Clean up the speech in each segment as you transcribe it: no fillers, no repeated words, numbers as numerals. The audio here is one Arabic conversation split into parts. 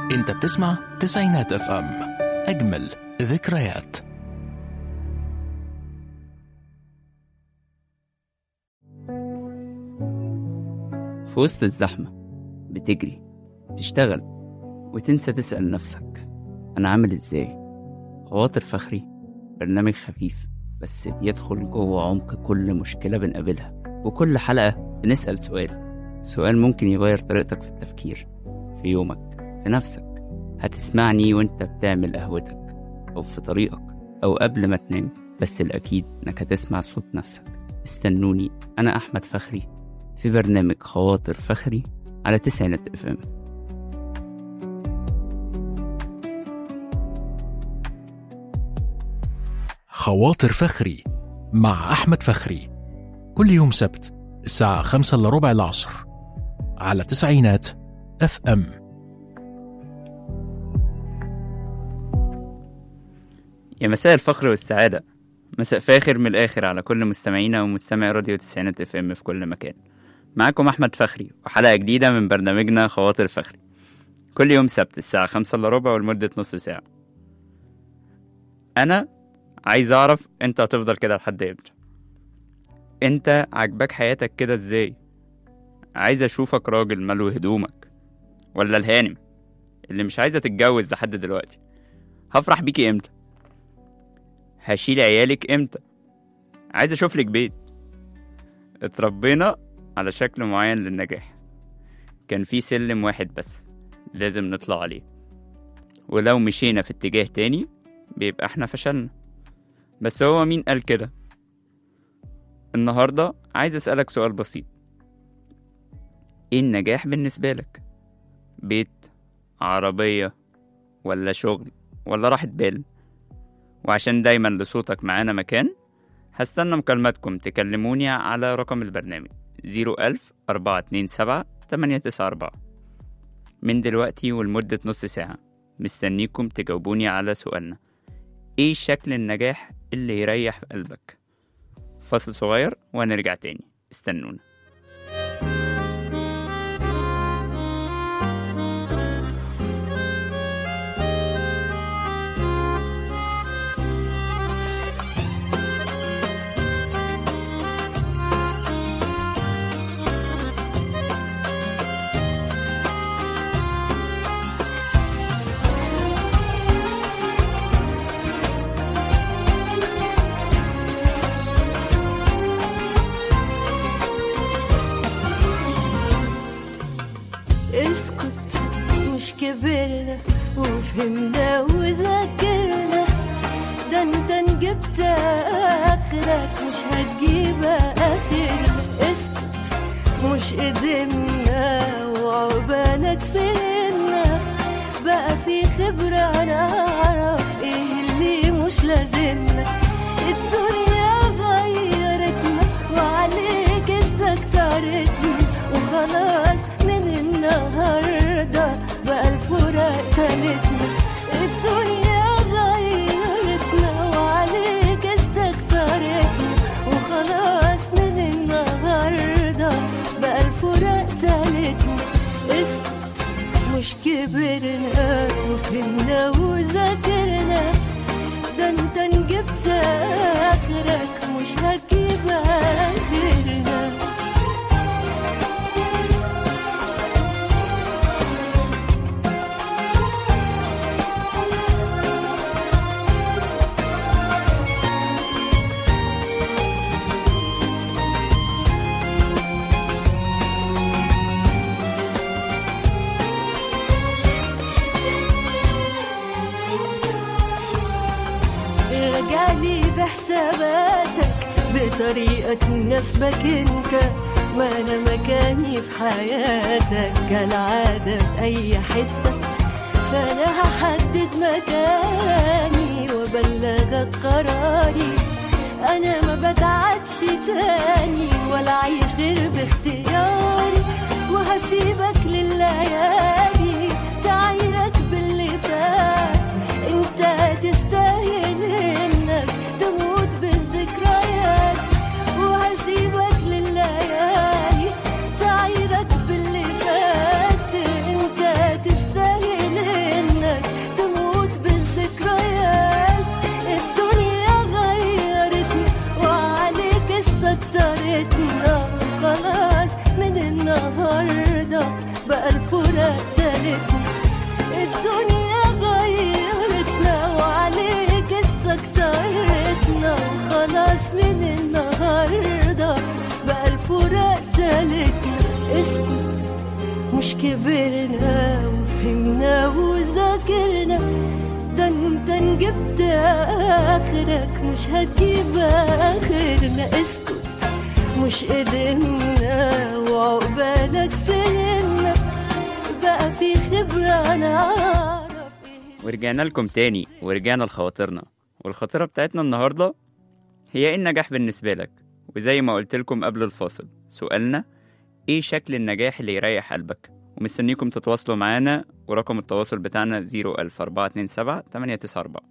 انت بتسمع تسعينات اف ام، اجمل ذكريات. في وسط الزحمة بتجري، تشتغل وتنسى تسأل نفسك أنا عامل إزاي؟ خواطر فخري برنامج خفيف بس بيدخل جوه عمق كل مشكلة بنقابلها، وكل حلقة بنسأل سؤال ممكن يغير طريقتك في التفكير، في يومك، في نفسك. هتسمعني وانت بتعمل قهوتك أو في طريقك أو قبل ما تنام، بس الأكيد إنك هتسمع صوت نفسك. استنوني، أنا أحمد فخري في برنامج خواطر فخري على تسعينات اف ام. خواطر فخري مع أحمد فخري، كل يوم سبت الساعة 5:15 العصر على تسعينات اف ام. يا مساء الفخر والسعادة، مساء فاخر من الآخر على كل مستمعينا ومستمعي راديو تسعينات اف ام في كل مكان. معاكم أحمد فخري وحلقة جديدة من برنامجنا خواطر فخري، كل يوم سبت الساعة 5:15 ولمدة نص ساعة. أنا عايز أعرف أنت هتفضل كده لحد إمتى؟ أنت عجبك حياتك كده إزاي؟ عايز أشوفك راجل ملو هدومك، ولا الهانم اللي مش عايزة تتجوز لحد دلوقتي؟ هفرح بيكي إمتى؟ هشيل عيالك إمتى؟ عايز أشوفلك بيت. اتربينا على شكل معين للنجاح، كان في سلم واحد بس لازم نطلع عليه، ولو مشينا في اتجاه تاني بيبقى احنا فشلنا. بس هو مين قال كده؟ النهاردة عايز أسألك سؤال بسيط، ايه النجاح بالنسبة لك؟ بيت، عربية، ولا شغل، ولا راحة بال؟ وعشان دايما لصوتك معانا مكان، هستنى مكالماتكم تكلموني على رقم البرنامج 01000-427-894 من دلوقتي ولمدة نص ساعة. مستنيكم تجاوبوني على سؤالنا، ايه شكل النجاح اللي يريح قلبك؟ فاصل صغير ونرجع تاني، استنونا. اسكت، مش كبرنا وفهمنا وذاكرنا، ده انت نجبت اخرك مش هتجيب اخرنا. اسكت، مش قدمنا وعقبالك فهمنا، بقى في خبرة نعرف ايه اللي مش لازمنا. الدنيا غيرتنا وعليك استكترتنا، وخلاص النهاردة بقى الفراق تالتنا. الدنيا غيرتنا وعليك استكترتنا، وخلاص من النهاردة بقى الفراق تالتنا. اسكت، مش كبرنا وفهمنا وذاكرنا، ده انت نجبت اخرك مش هتجيب اخرنا. رجعلي بحساباتك بطريقة تناسبك انت، ما انا مكاني في حياتك كالعادة في اي حتة، فانا هحدد مكاني وبلغك قراري. انا ما بتعدش تاني ولا عايش غير باختياري، وهسيبك لليالي تعيرك باللي فات. انت تستاهل انك تموت بالذكريات، وهسيبك لليالي تعيرك باللي فات. انت تستاهل الفراق تالتنا. الدنيا غيرتنا وعليك استكترتنا، وخلاص من النهاردة بقى الفراق تالتنا. اسكت، مش كبرنا وفهمنا وذاكرنا، ده انت نجبت اخرك مش هتجيب اخرنا. اسكت، مش قدرنا وعقبالك فهمنا، بقى في خبرة نعرف ايه. ورجعنا لكم تاني، ورجعنا لخواطرنا، والخاطرة بتاعتنا النهاردة هي ايه النجاح بالنسبة لك. وزي ما قلت لكم قبل الفاصل، سؤالنا ايه شكل النجاح اللي يريح قلبك؟ ومستنيكم تتواصلوا معانا، ورقم التواصل بتاعنا 01427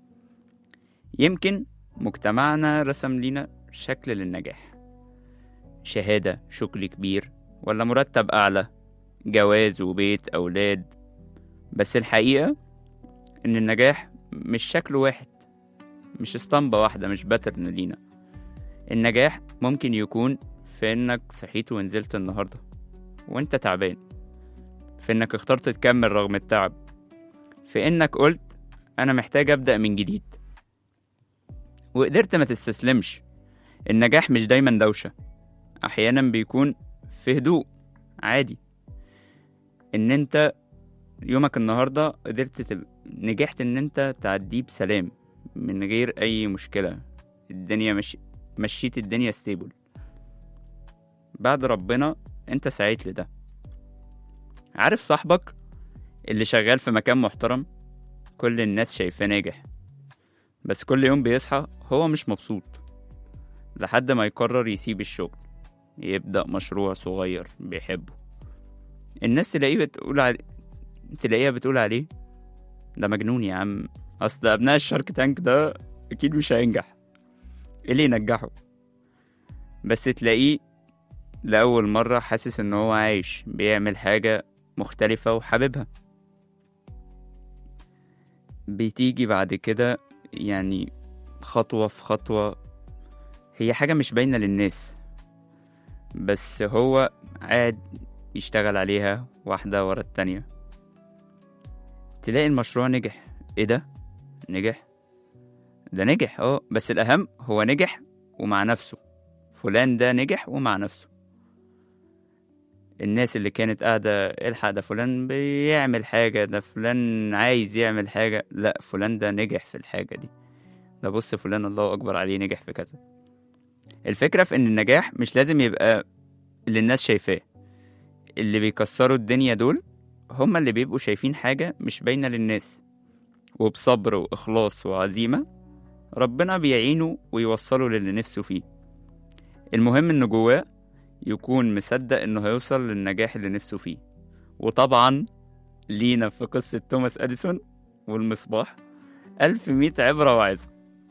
يمكن مجتمعنا رسم لينا شكل للنجاح، شهادة، شغل كبير، ولا مرتب أعلى، جواز وبيت أولاد. بس الحقيقة إن النجاح مش شكل واحد، مش اسطمبة واحدة، مش باترن لينا. النجاح ممكن يكون في إنك صحيت ونزلت النهاردة وإنت تعبان، في إنك اخترت تكمل رغم التعب، في إنك قلت أنا محتاج أبدأ من جديد وقدرت ما تستسلمش. النجاح مش دايما دوشة، أحيانا بيكون في هدوء عادي. إن أنت يومك النهاردة قدرت نجحت إن أنت تعديه بسلام من غير أي مشكلة، الدنيا مشيت الدنيا ستيبل بعد ربنا، أنت سعيت لده. عارف صاحبك اللي شغال في مكان محترم، كل الناس شايفاه ناجح، بس كل يوم بيصحى هو مش مبسوط، لحد ما يقرر يسيب الشغل، يبدأ مشروع صغير بيحبه. الناس تلاقيها بتقول عليه ده مجنون يا عم، أصل أبناء الشارك تانك ده أكيد مش هينجح، إيه اللي ينجحه؟ بس تلاقيه لأول مرة حاسس إن هو عايش بيعمل حاجة مختلفة وحاببها. بتيجي بعد كده يعني خطوة في خطوة، هي حاجة مش باينة للناس، بس هو قاعد يشتغل عليها واحدة ورا التانية. تلاقي المشروع نجح. ايه ده؟ نجح؟ ده نجح بس الأهم هو نجح ومع نفسه. فلان ده نجح ومع نفسه. الناس اللي كانت قاعدة الحق ده فلان بيعمل حاجة، ده فلان عايز يعمل حاجة، لا فلان ده نجح في الحاجة دي، ده بص فلان الله أكبر عليه نجح في كذا. الفكرة في إن النجاح مش لازم يبقى اللي الناس شايفاه. اللي بيكسروا الدنيا دول هما اللي بيبقوا شايفين حاجة مش باينة للناس، وبصبر وإخلاص وعزيمة ربنا بيعينه ويوصله للي نفسه فيه. المهم إنه جواه يكون مصدق إنه هيوصل للنجاح اللي نفسه فيه. وطبعا لينا في قصة توماس أديسون والمصباح 1100 عبرة وعظة.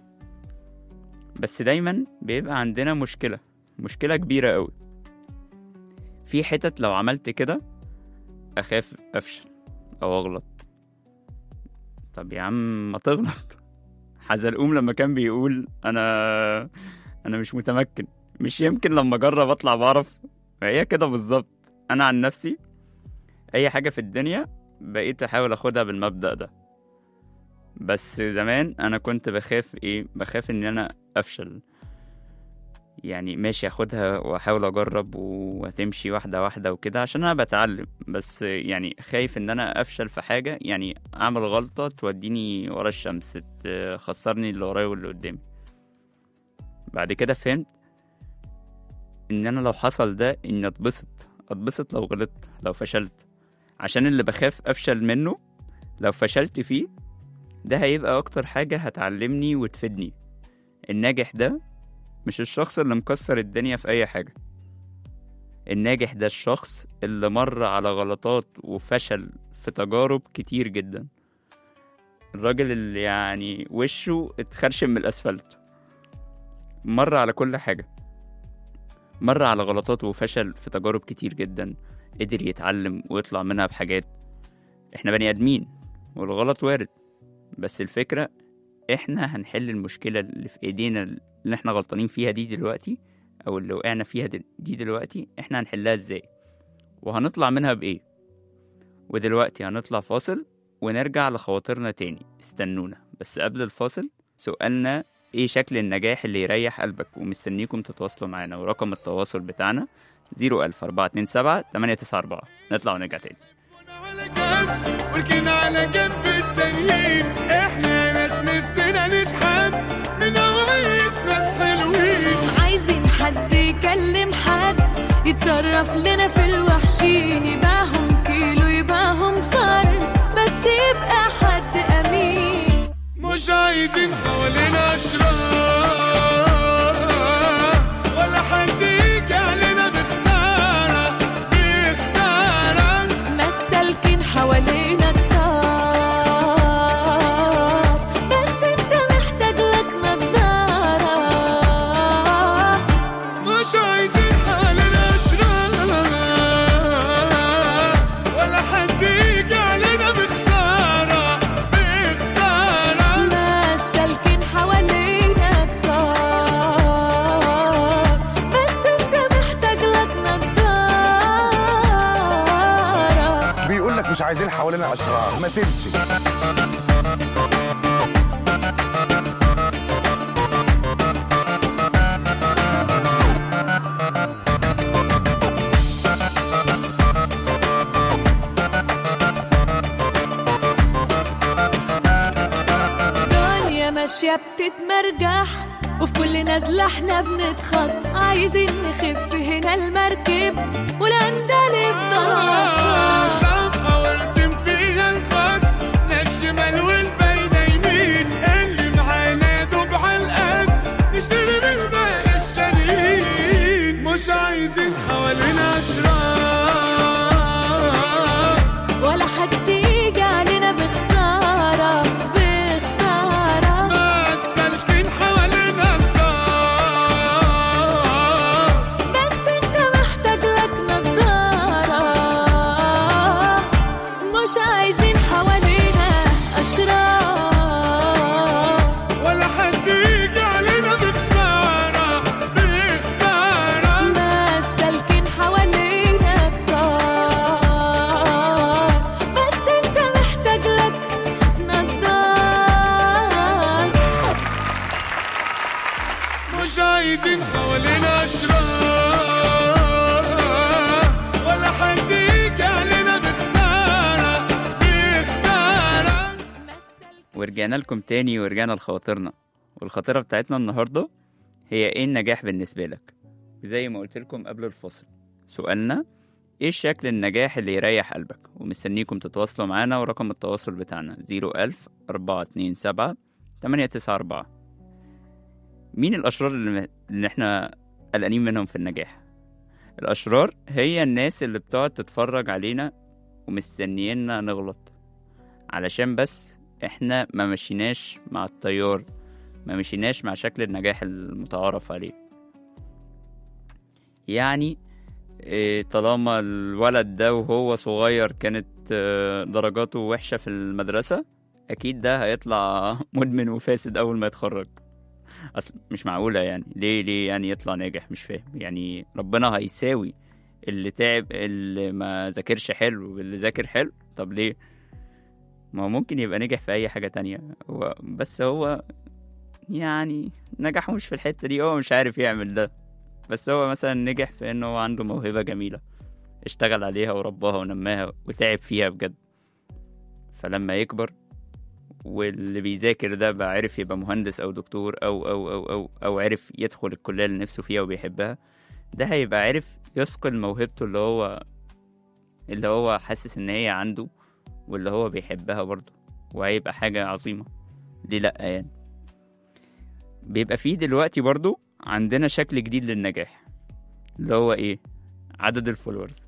بس دايما بيبقى عندنا مشكلة كبيرة قوي في حتت، لو عملت كده أخاف أفشل أو أغلط. طب يا عم ما تغلط. حزلقوم لما كان بيقول أنا مش متمكن، مش يمكن لما أجرب أطلع بعرف. هي كده بالظبط. أنا عن نفسي أي حاجة في الدنيا بقيت أحاول أخدها بالمبدأ ده. بس زمان أنا كنت بخاف إن أنا أفشل. يعني ماشي أخدها وأحاول أجرب وهتمشي واحدة واحدة وكده عشان أنا بتعلم، بس يعني خايف إن أنا أفشل في حاجة، يعني أعمل غلطة توديني ورا الشمس، تخسرني اللي ورايا واللي قدامي. بعد كده فهمت إن أنا لو حصل ده إني أتبسط لو غلطت، لو فشلت، عشان اللي بخاف أفشل منه لو فشلت فيه ده هيبقى أكتر حاجة هتعلمني وتفيدني. الناجح ده مش الشخص اللي مكسر الدنيا في أي حاجة. الناجح ده الشخص اللي مر على غلطات وفشل في تجارب كتير جدا. الراجل اللي يعني وشه اتخرشم من الأسفلت، مر على كل حاجة، مر على غلطات وفشل في تجارب كتير جدا، قدر يتعلم ويطلع منها بحاجات. احنا بني آدمين والغلط وارد، بس الفكرة احنا هنحل المشكلة اللي في ايدينا اللي احنا غلطانين فيها دي دلوقتي، او اللي وقعنا فيها دي دلوقتي، احنا هنحلها ازاي وهنطلع منها بايه. ودلوقتي هنطلع فاصل ونرجع لخواطرنا تاني، استنونا. بس قبل الفاصل سؤالنا ايه شكل النجاح اللي يريح قلبك، ومستنيكم تتواصلوا معانا، ورقم التواصل بتاعنا 01427 نطلع ونرجع تاني. ولكن على جنب التانيين احنا ناس نفسنا نتحب من نوعية ناس حلوين، عايزين حد يكلم حد يتصرف لنا في الوحشين، يباهم كيلو يباهم فرد بس يبقى حد أمين. مش عايزين حوالينا أشرار ولا حد يجي علينا بخسارة بخسارة، مسالكين حوالينا كتار بس انت محتاج لك نضارة. مش عايزين حوالينا أشرار ولا حد يجي علينا بخسارة بخسارة، مسالكين حوالينا كتار بس انت محتاج لك نضارة. بيقول لك مش عايزين حوالينا اشرار، ما تمشي. دنيا ماشية بتتمرجح وفي كل نزلة احنا بنتخط، عايزين نخف هنا المركب والأندال يفضل عالشط. صفحة وارسم فيها الخط، لا الشمال والبايدة يمين، اللي معانا دوب عالقد نشتري من باقي الشاريين. مش عايزين حوالينا أشرار ولا حد يجي علينا بخسارة بخسارة، بس سالكين حوالينا كتار بس انت محتاج لك نضارة. مش عايزين حوالينا أشرار ولا حد يجي علينا بخسارة بخسارة، مسالكين حوالينا كتار بس انت محتاج لك نضارة. مش عايزين حوالينا أشرار ولا حد يجي علينا بخسارة بخسارة. ورجعنا لكم تاني ورجعنا لخواطرنا، والخاطرة بتاعتنا النهاردة هي ايه النجاح بالنسبة لك. زي ما قلت لكم قبل الفصل سؤالنا ايه شكل النجاح اللي يريح قلبك، ومستنيكم تتواصلوا معانا، ورقم التواصل بتاعنا 01427 مين الأشرار اللي احنا قلقانين منهم في النجاح؟ الأشرار هي الناس اللي بتقعد تتفرج علينا ومستنييننا نغلط، علشان بس احنا ما مشيناش مع التيار، ما مشيناش مع شكل النجاح المتعارف عليه. يعني طالما الولد ده وهو صغير كانت درجاته وحشة في المدرسة، أكيد ده هيطلع مدمن وفاسد أول ما يتخرج. أصل مش معقولة يعني، ليه يعني يطلع ناجح؟ مش فاهم يعني. ربنا هيساوي اللي تعب اللي ما ذاكرش حلو واللي ذاكر حلو؟ طب ليه؟ ما هو ممكن يبقى نجح في أي حاجة تانية، بس هو يعني نجح مش في الحتة دي، هو مش عارف يعمل ده. بس هو مثلا نجح في انه هو عنده موهبة جميلة، اشتغل عليها ورباها ونماها وتعب فيها بجد، فلما يكبر واللي بيذاكر ده بقى عرف يبقى مهندس او دكتور او عرف يدخل الكلية اللي نفسه فيها وبيحبها، ده هيبقى عرف يثقل موهبته اللي هو حاسس ان هي عنده واللي هو بيحبها برضه، وهيبقى حاجة عظيمة. ليه لأ يعني؟ بيبقى فيه دلوقتي برضه عندنا شكل جديد للنجاح، اللي هو ايه؟ عدد الفولورز،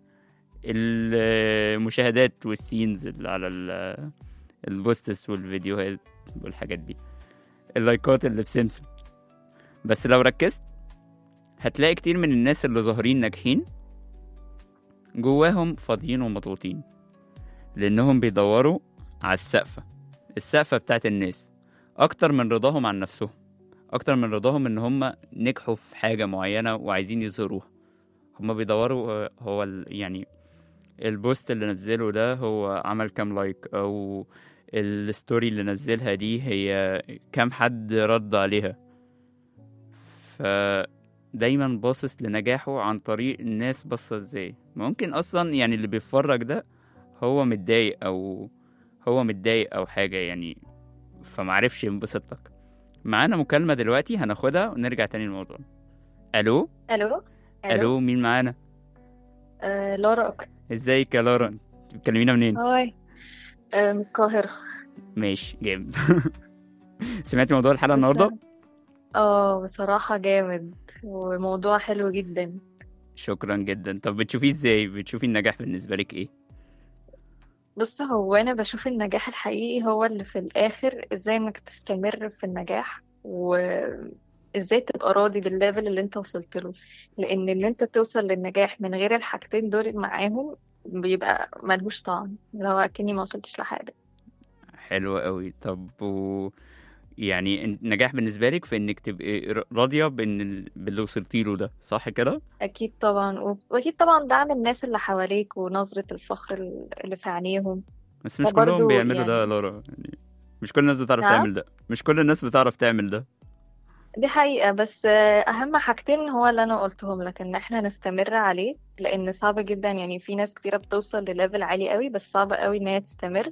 المشاهدات والسينز اللي على البوستس والفيديوهات والحاجات دي، اللايكات اللي بسمسم. بس لو ركزت هتلاقي كتير من الناس اللي ظاهرين ناجحين جواهم فاضيين ومضغوطين، لأنهم بيدوروا على السقفة بتاعت الناس أكتر من رضاهم عن نفسهم، أكتر من رضاهم إن هم نجحوا في حاجة معينة وعايزين يظهروها. هم بيدوروا يعني البوست اللي نزله ده هو عمل كام لايك، او الستوري اللي نزلها دي هي كام حد رد عليها. فدايما باصص لنجاحه عن طريق الناس باصة ازاي. ممكن اصلا يعني اللي بيتفرج ده هو متضايق او حاجة يعني، فمعرفش ينبسط لك. معانا مكالمة دلوقتي هناخدها ونرجع تاني للموضوع. الو الو. الو، مين معانا؟ لورا. ازيك يا لورا؟ بتكلمينا منين؟ هاي. من القاهرة. ماشي جامد. سمعتي موضوع الحلقة بس النهاردة؟ بصراحة جامد وموضوع حلو جدا. شكرا جدا. طب بتشوفيه ازاي؟ بتشوفي النجاح بالنسبة لك ايه؟ بص، هو أنا بشوف النجاح الحقيقي هو اللي في الآخر ازاي انك تستمر في النجاح، وازاي تبقى راضي بالليفل اللي انت وصلت له. لأن ان انت توصل للنجاح من غير الحاجتين دول معاهم بيبقى ملهوش طعم، لو أكني ما وصلتش لحاجة. حلو قوي. طب يعني النجاح بالنسبة لك في انك تبقي راضية باللي وصلتي له ده، صح كده؟ أكيد طبعا، وأكيد طبعا دعم الناس اللي حواليك ونظرة الفخر اللي في عينيهم. بس مش كلهم وبرضو بيعملوا ده يا يعني لورا يعني. مش كل الناس بتعرف نعم، تعمل ده. مش كل الناس بتعرف تعمل ده. دي حقيقة. بس أهم حاجتين هو اللي أنا قلتهم لك، إن إحنا نستمر عليه، لأن صعب جدا. يعني في ناس كتيرة بتوصل لليفل عالي قوي بس صعب قوي إن هي تستمر.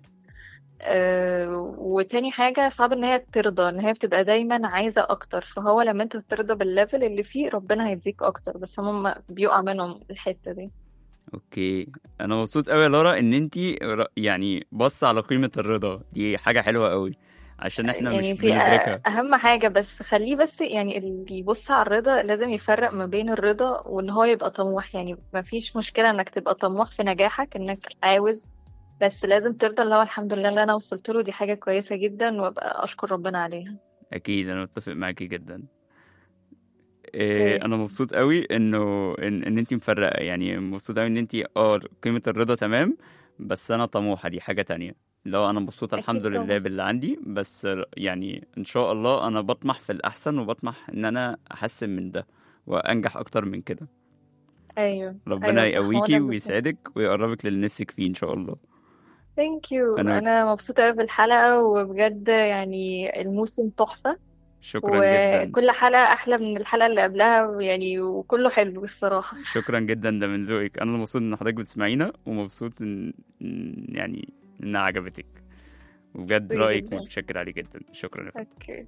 وتاني حاجة صعب إن هي ترضى، إن هي بتبقى دايما عايزة أكتر. فهو لما أنت ترضى بالليفل اللي فيه ربنا هيديك أكتر، بس هم بيقع منهم الحتة دي. اوكي، انا مبسوط قوي يا لورا ان انتي يعني بص على قيمة الرضا دي. حاجة حلوة قوي عشان احنا مش يعني في بندركها. أهم حاجة، بس خليه. بس يعني اللي يبص على الرضا لازم يفرق ما بين الرضا وإن هو يبقى طموح. يعني ما فيش مشكلة إنك تبقى طموح في نجاحك، إنك عاوز، بس لازم ترضى اللي هو الحمد لله اللي أنا وصلت له، دي حاجة كويسة جدا وأبقى أشكر ربنا عليها. اكيد انا متفق معاكي جدا. اوكي. انا مبسوط قوي انه ان انتي مفرقة. يعني مبسوط قوي ان انتي قيمة الرضا تمام، بس انا طموحة دي حاجة تانية. لو انا مبسوط أكيد الحمد لله طبعا. باللي عندي، بس يعني ان شاء الله انا بطمح في الاحسن، وبطمح ان انا احسن من ده وانجح اكتر من كده. أيوه أيوه ربنا صح، هو يقويكي ده بالظبط. ويسعدك ويقربك للي نفسك فيه ان شاء الله. ثانك يو. انا أنا مبسوطة أوي بالحلقة، وبجد يعني الموسم تحفة، شكرا جدا. وكل حلقة أحلى من الحلقة اللي قبلها يعني، وكله حلو الصراحة. شكرا جدا، ده من ذوقك. انا مبسوط ان حضرتك بتسمعينا، ومبسوط يعني انها عجبتك، وبجد ميرسي رايك جدا. متشكر عليه جدا. شكرا يا فندم. اوكي.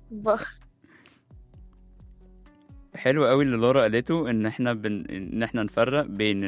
حلو قوي اللي لورا قالته، ان احنا ان احنا نفرق بين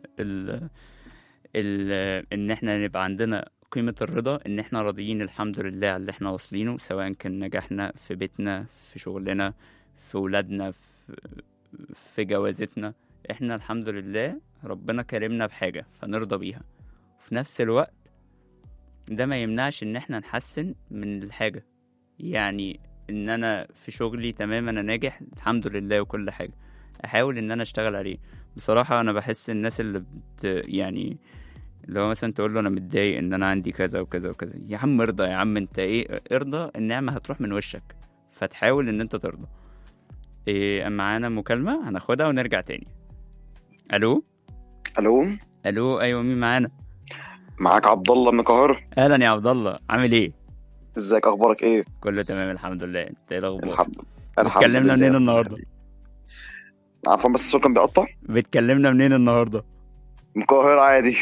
ان احنا نبقى عندنا قيمة الرضا، ان احنا راضيين الحمد لله على اللي احنا واصلينه، سواء كان نجاحنا في بيتنا، في شغلنا، في ولادنا، في جوازتنا. احنا الحمد لله ربنا كرمنا بحاجة فنرضى بيها. وفي نفس الوقت ده ما يمنعش ان احنا نحسن من الحاجة. يعني ان انا في شغلي تمام، انا ناجح الحمد لله وكل حاجة، احاول ان انا اشتغل عليه. بصراحة انا بحس الناس اللي يعني لو مثلا تقول له انا متضايق ان انا عندي كذا وكذا وكذا، يا عم ارضى، يا عم انت ايه، ارضى، النعمة هتروح من وشك، فتحاول ان انت ترضى. إيه، معانا مكالمة هناخدها ونرجع تاني. الو. الو، الو، ايوه، مين معانا؟ معاك عبد الله من القاهره. اهلا يا عبد الله، عامل ايه؟ ازيك، اخبارك ايه؟ كله تمام الحمد لله. انت ايه الاخبار؟ الحمد لله. بتكلمنا منين النهارده؟ عفوا بس الصوت كان بيقطع. بتكلمنا منين النهارده؟ من القاهره عادي.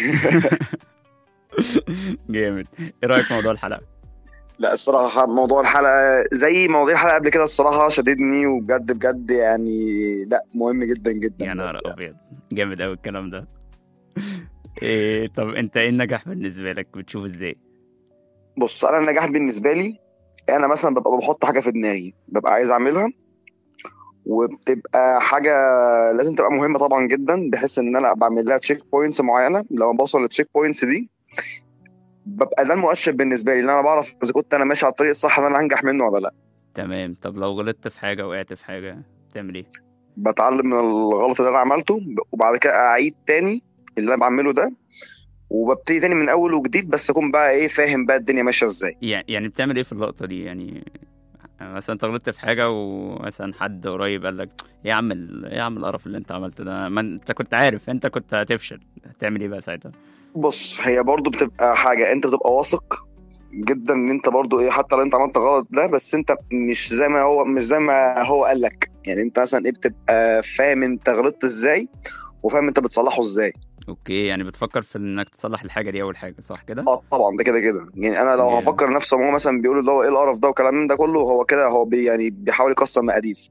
جامد. ايه رايك في موضوع الحلقه؟ لا الصراحه موضوع الحلقه زي مواضيع الحلقه قبل كده الصراحه شددني، وبجد بجد يعني لا مهم جدا جدا. يا نهار ابيض، جامد قوي الكلام ده. إيه، طب انت ايه النجاح بالنسبه لك؟ بتشوف ازاي؟ بص، انا النجاح بالنسبه لي، انا مثلا ببقى بحط حاجه في دماغي ببقى عايز اعملها، وبتبقى حاجه لازم تبقى مهمه طبعا جدا، بحيث ان انا بعمل لها تشيك بوينتس معينه. لما بوصل للتشيك بوينتس دي ببقى ده المؤشر بالنسبه لي، ان انا بعرف اذا كنت انا ماشي على الطريق الصح ان انا هنجح منه ولا لا. تمام. طب لو غلطت في حاجه، وقعت في حاجه، تعمل ايه؟ بتعلم من الغلط اللي انا عملته، وبعد كده اعيد تاني اللي انا بعمله ده، وببتدي تاني من اول وجديد، بس اكون بقى ايه فاهم بقى الدنيا ماشيه ازاي. يعني بتعمل ايه في اللقطه دي؟ يعني مثلا انت غلطت في حاجه، ومثلا حد قريب قال لك يا عم القرف اللي انت عملته ده، ما انت كنت عارف انت كنت هتفشل، هتعمل ايه بقى ساعتها؟ بص هي برضو بتبقى حاجه انت بتبقى واثق جدا ان انت برضو ايه، حتى لو انت عملت غلط ده، بس انت مش زي ما هو قال لك. يعني انت مثلا ايه، بتبقى فاهم انت غلطت ازاي وفاهم انت بتصلحه ازاي. اوكي، يعني بتفكر في انك تصلح الحاجه دي اول حاجه، صح كده؟ طبعا ده كده يعني انا لو هفكر نفسه هو مثلا بيقول اللي هو ايه القرف ده وكلام من ده كله، هو كده هو يعني بيحاول يكسر مقاديف.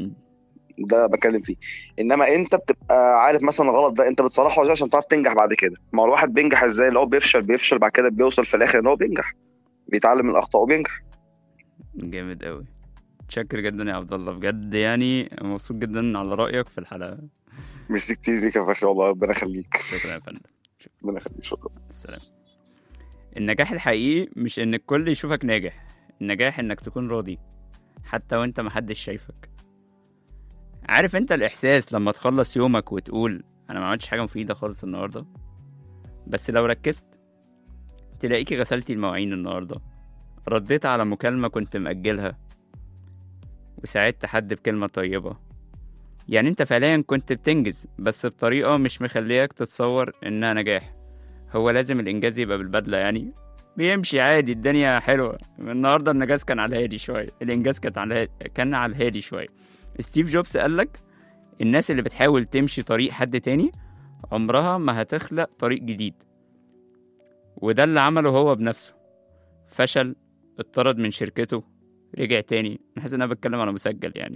ده بكلم فيه. انما انت بتبقى عارف مثلا غلط ده انت بتصلحه ازاي عشان تعرف تنجح بعد كده. ما هو الواحد بينجح ازاي؟ اللي هو بيفشل بعد كده بيوصل في الاخر ان هو بينجح، بيتعلم من الاخطاء وبينجح. جامد قوي، متشكر جدا يا عبد الله، بجد يعني مبسوط جدا على رايك في الحلقه. ميرسي كتير ليك يا فخري والله، ربنا يخليك. شكرا يا فندم. ربنا يخليك، شكرا. السلام. النجاح الحقيقي مش ان الكل يشوفك ناجح، النجاح انك تكون راضي حتى وانت محدش شايفك. عارف انت الاحساس لما تخلص يومك وتقول انا ما عملتش حاجه مفيده خالص النهارده، بس لو ركزت تلاقيكي غسلتي المواعين النهارده، رديت على مكالمه كنت مأجلها، وساعدت حد بكلمه طيبه. يعني انت فعليا كنت بتنجز بس بطريقه مش مخليك تتصور انها نجاح. هو لازم الانجاز يبقى بالبدله؟ يعني بيمشي عادي، الدنيا حلوه. النهارده الانجاز كان على الهادي شويه، الانجاز كان على الهادي شويه. ستيف جوبز قالك الناس اللي بتحاول تمشي طريق حد تاني عمرها ما هتخلق طريق جديد، وده اللي عمله هو بنفسه. فشل، اتطرد من شركته، رجع تاني. انا حاسس ان انا بتكلم على مسجل يعني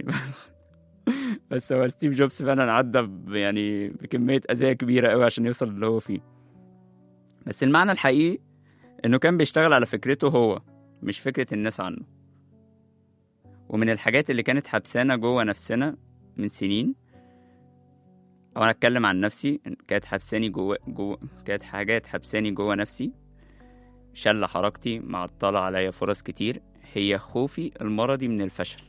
بس هو ستيف جوبز فعلا عدى يعني بكمية أذية كبيرة قوي عشان يوصل اللي هو فيه. بس المعنى الحقيقي انه كان بيشتغل على فكرته هو، مش فكرة الناس عنه. ومن الحاجات اللي كانت حبسانة جوه نفسنا من سنين، او انا اتكلم عن نفسي، كانت حاجات حبساني جوه نفسي، شل حركتي، معطلة عليا فرص كتير، هي خوفي المرضي من الفشل.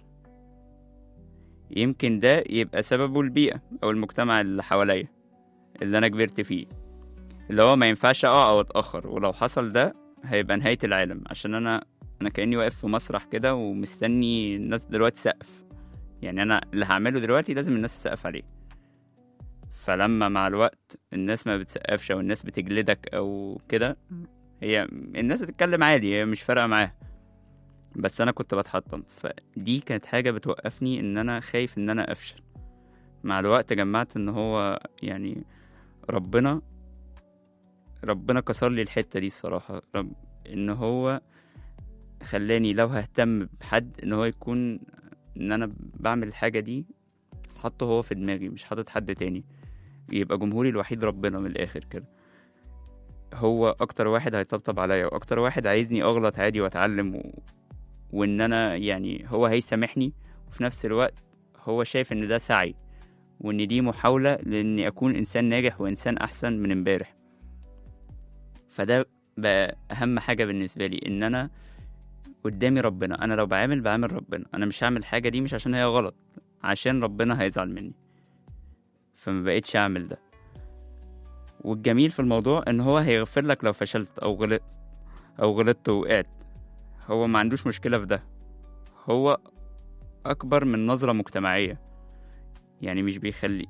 يمكن ده يبقى سببه البيئة او المجتمع اللي حواليا اللي انا كبرت فيه، اللي هو ما ينفعش اقع او اتأخر، ولو حصل ده هيبقى نهاية العالم. عشان انا كأني واقف في مسرح كده ومستني الناس دلوقتي تسقف. يعني انا اللي هعمله دلوقتي لازم الناس تسقف عليه. فلما مع الوقت الناس ما بتسقفش او الناس بتجلدك او كده، هي الناس بتتكلم عادي، هي مش فارقة معاها، بس انا كنت بتحطم. فدي كانت حاجة بتوقفني ان انا خايف ان انا افشل. مع الوقت جمعت ان هو يعني ربنا كسر لي الحتة دي الصراحة. ان هو خلاني لو ههتم بحد ان هو يكون ان انا بعمل الحاجة دي حطه هو في دماغي، مش حاطط حد تاني. يبقى جمهوري الوحيد ربنا من الاخر كده. هو اكتر واحد هيطبطب عليا، واكتر واحد عايزني اغلط عادي واتعلم وان انا يعني هو هيسامحني، وفي نفس الوقت هو شايف ان ده سعي وان دي محاولة لاني اكون انسان ناجح وانسان احسن من امبارح. فده بقى اهم حاجة بالنسبة لي، ان انا قدامي ربنا. انا لو بعمل ربنا، انا مش هعمل حاجة دي مش عشان هي غلط، عشان ربنا هيزعل مني. فما بقيتش اعمل ده. والجميل في الموضوع ان هو هيغفر لك لو فشلت او غلطت ووقعت. هو ما عندوش مشكلة في ده. هو اكبر من نظرة مجتمعية. يعني مش بيخلي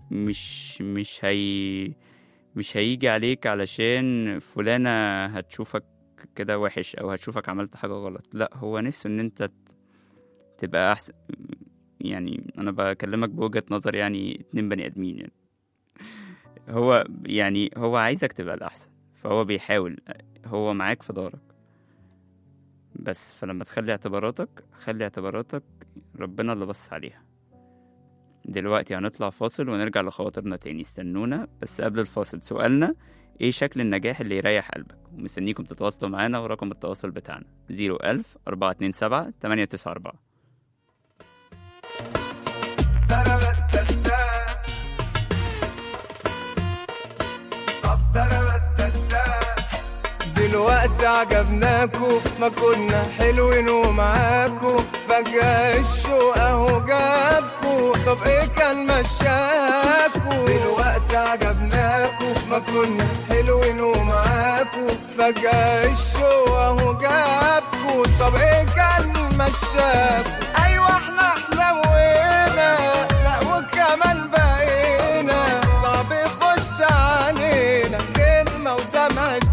مش هيجي عليك علشان فلانة هتشوفك كده وحش او هتشوفك عملت حاجة غلط. لا، هو نفسه ان انت تبقى احسن. يعني انا بكلمك بوجهة نظر يعني 2 بني ادمين يعني. هو عايزك تبقى الاحسن، فهو بيحاول، هو معاك في دارك. بس فلما خلي اعتباراتك ربنا اللي بص عليها. دلوقتي هنطلع فاصل ونرجع لخواطرنا تاني، استنونا. بس قبل الفاصل سؤالنا: ايه شكل النجاح اللي يريح قلبك؟ ومستنيكم تتواصلوا معانا، ورقم التواصل بتاعنا 01000-427-894. دلوقتي عجبناكو، ما كنا حلوين ومعاكو، فجأة الشوق اهو جابكو. طب ايه كان مشاكو؟ دلوقتي عجبناكو، ما كنا حلوين ومعاكو، فجأة الشوق اهو جابكو. طب ايه كان مشاكو؟ ايوه احنا حلوينا، لا وكمان بقينا صعب يخش علينا كلمة ودمعة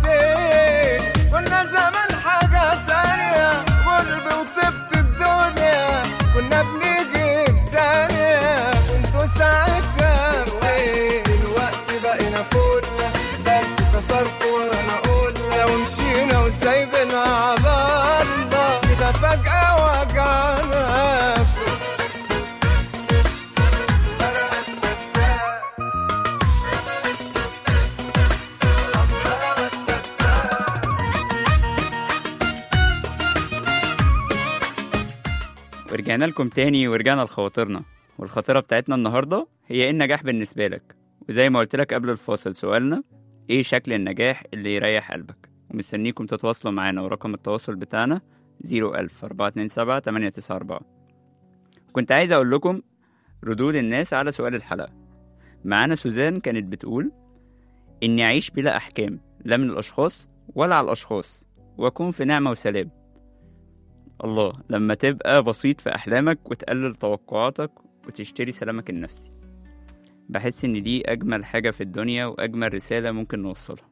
ورجعنا لكم تاني ورجعنا لخواطرنا، والخاطرة بتاعتنا النهاردة هي ايه النجاح بالنسبة لك. وزي ما قلت لك قبل الفاصل سؤالنا ايه شكل النجاح اللي يريح قلبك، ومستنيكم تتواصلوا معانا، ورقم التواصل بتاعنا 01000-427-894. كنت عايز اقول لكم ردود الناس على سؤال الحلقة. معانا سوزان كانت بتقول اني اعيش بلا احكام، لا من الاشخاص ولا على الاشخاص، واكون في نعمة وسلام. الله، لما تبقى بسيط في احلامك وتقلل توقعاتك وتشتري سلامك النفسي. بحس ان دي اجمل حاجة في الدنيا واجمل رسالة ممكن نوصلها.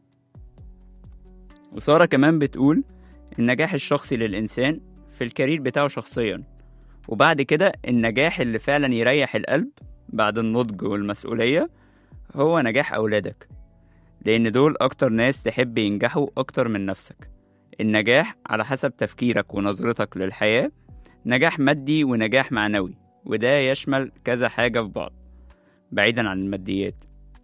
وسارة كمان بتقول النجاح الشخصي للانسان في الكارير بتاعه شخصيا، وبعد كده النجاح اللي فعلا يريح القلب بعد النضج والمسؤولية هو نجاح أولادك، لأن دول أكتر ناس تحب ينجحوا أكتر من نفسك. النجاح على حسب تفكيرك ونظرتك للحياة، نجاح مادي ونجاح معنوي، وده يشمل كذا حاجة في بعض بعيدا عن الماديات.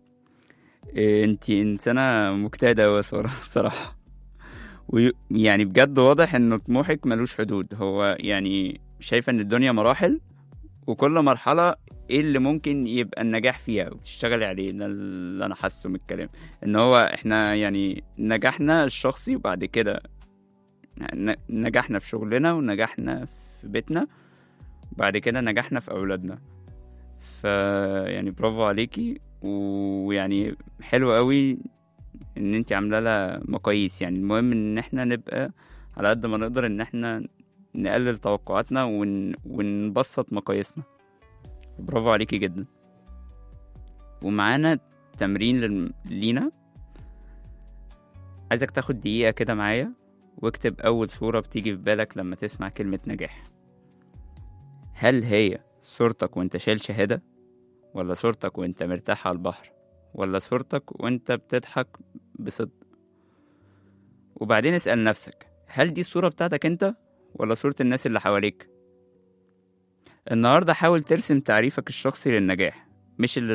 انتي إنسانة مجتهدة وسارة الصراحة، ويعني بجد واضح إنه طموحك ملوش حدود. هو يعني شايفة إن الدنيا مراحل، وكل مرحلة ايه اللي ممكن يبقى النجاح فيها وتشتغلي عليه. ده اللي انا حاسه من الكلام، ان هو احنا يعني نجاحنا الشخصي، وبعد كده نجاحنا في شغلنا، ونجاحنا في بيتنا، وبعد كده نجاحنا في اولادنا. يعني برافو عليكي، ويعني حلو قوي ان انتي عامله لها مقاييس. يعني المهم ان احنا نبقى على قد ما نقدر ان احنا نقلل توقعاتنا ونبسط مقاييسنا. برافو عليكي جدا. ومعانا تمرين لينا، عايزك تاخد دقيقة كده معايا واكتب أول صورة بتيجي في بالك لما تسمع كلمة نجاح. هل هي صورتك وانت شايل شهادة، ولا صورتك وانت مرتاح على البحر، ولا صورتك وانت بتضحك بصدق؟ وبعدين اسأل نفسك، هل دي الصورة بتاعتك انت ولا صورة الناس اللي حواليك؟ النهاردة حاول ترسم تعريفك الشخصي للنجاح، مش اللي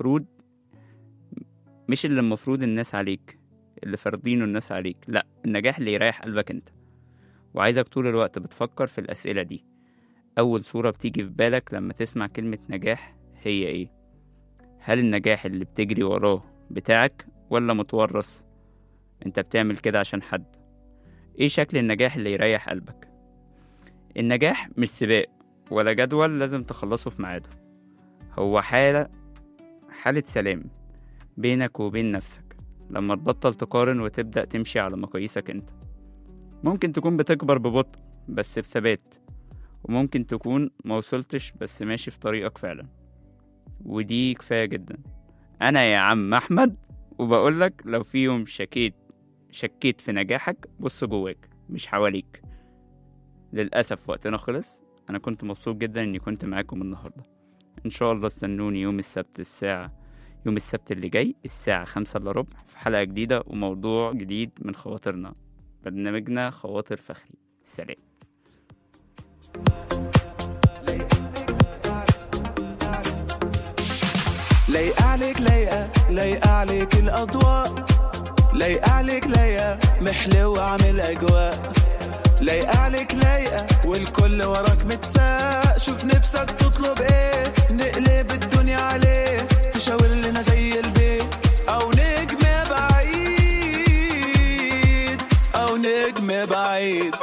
المفروض الناس عليك، اللي فرضينه الناس عليك. لا، النجاح اللي يريح قلبك انت. وعايزك طول الوقت بتفكر في الأسئلة دي. أول صورة بتيجي في بالك لما تسمع كلمة نجاح هي ايه؟ هل النجاح اللي بتجري وراه بتاعك ولا متورث؟ انت بتعمل كده عشان حد؟ ايه شكل النجاح اللي يريح قلبك؟ النجاح مش سباق ولا جدول لازم تخلصه في ميعاده، هو حالة سلام بينك وبين نفسك. لما تبطل تقارن وتبدأ تمشي على مقاييسك انت، ممكن تكون بتكبر ببطء بس بثبات، وممكن تكون موصلتش بس ماشي في طريقك فعلا، ودي كفاية جدا. انا يا عم احمد، وبقولك لو في يوم شكيت في نجاحك، بص جواك مش حواليك. للأسف وقتنا خلص. أنا كنت مبسوط جدا إني كنت معاكم النهاردة. إن شاء الله استنوني يوم السبت اللي جاي الساعة 5:15 في حلقة جديدة وموضوع جديد من خواطرنا، برنامجنا خواطر فخري. سلام. لايقة عليك الأضواء، لايقة عليك محلو وعامل أجواء، لايقة عليك والكل وراك متساق. شوف نفسك تطلب ايه، نقلب الدنيا عليه، تشاور لنا زي البيت أو نجم بعيد.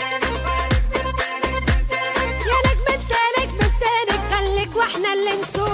واحنا اللي نسوق.